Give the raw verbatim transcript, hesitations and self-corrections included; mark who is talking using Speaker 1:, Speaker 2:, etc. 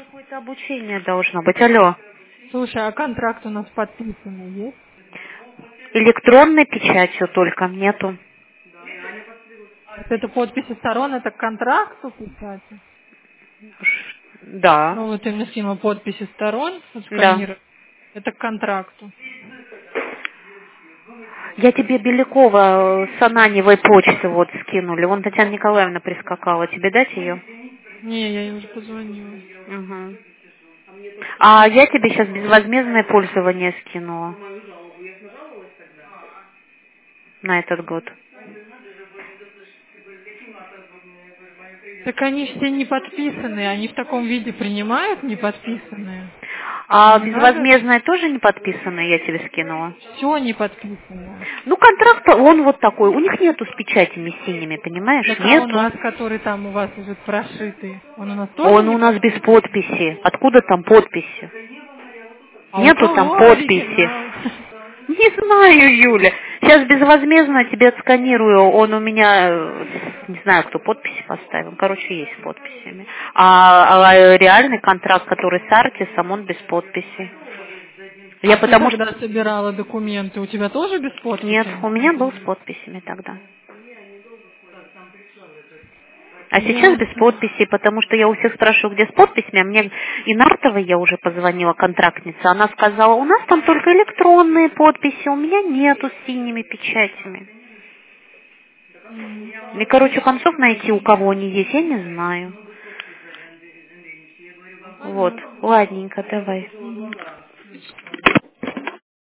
Speaker 1: Какое-то обучение должно быть. Алло.
Speaker 2: Слушай, а контракт у нас подписанный есть?
Speaker 1: Электронной печатью только нету.
Speaker 2: Вот это подписи сторон, это к контракту печати?
Speaker 1: Да.
Speaker 2: Ну вот ты мне скинула подписи сторон,
Speaker 1: Да.
Speaker 2: отсканировать. Это к контракту.
Speaker 1: Я тебе Белякова с Ананевой почты вот скинули. Вон Татьяна Николаевна прискакала. Тебе дать ее?
Speaker 2: Не, я ей уже позвонила.
Speaker 1: Угу. А я тебе сейчас безвозмездное пользование скинула на этот год.
Speaker 2: Так они все не подписанные, они в таком виде принимают не подписанные.
Speaker 1: А
Speaker 2: Не надо,
Speaker 1: безвозмездное тоже не подписанное я тебе скинула?
Speaker 2: все не подписанное.
Speaker 1: Ну, контракт, он вот такой. У них нету с печатями синими, понимаешь?
Speaker 2: Так а у
Speaker 1: Нету.
Speaker 2: нас, который там у вас лежит прошитый, он у нас тоже
Speaker 1: Он
Speaker 2: не
Speaker 1: у нас без
Speaker 2: подписан?
Speaker 1: подписи. Откуда там подписи?
Speaker 2: А у
Speaker 1: Нету там
Speaker 2: кого
Speaker 1: подписи.
Speaker 2: оригинал?
Speaker 1: Не знаю, Юля. Сейчас безвозмездно тебе отсканирую. Он у меня, э, не знаю, кто подписи поставил. Короче, есть с подписями. А, а реальный контракт, который с Артисом, он без подписи. Я
Speaker 2: А ты
Speaker 1: потому что...
Speaker 2: когда собирала документы, у тебя тоже без
Speaker 1: Нет,
Speaker 2: подписи?
Speaker 1: у меня был с подписями тогда. А сейчас без
Speaker 2: Ясно.
Speaker 1: подписи, потому что я у всех спрашиваю, где с подписями, а мне и Нартовой я уже позвонила, контрактница, она сказала, у нас там только электронные подписи, у меня нету с синими печатями.
Speaker 2: М.
Speaker 1: И, короче, концов найти, у кого они есть, я не знаю. Вот,
Speaker 2: Понятно.
Speaker 1: ладненько, давай.
Speaker 2: Мгм.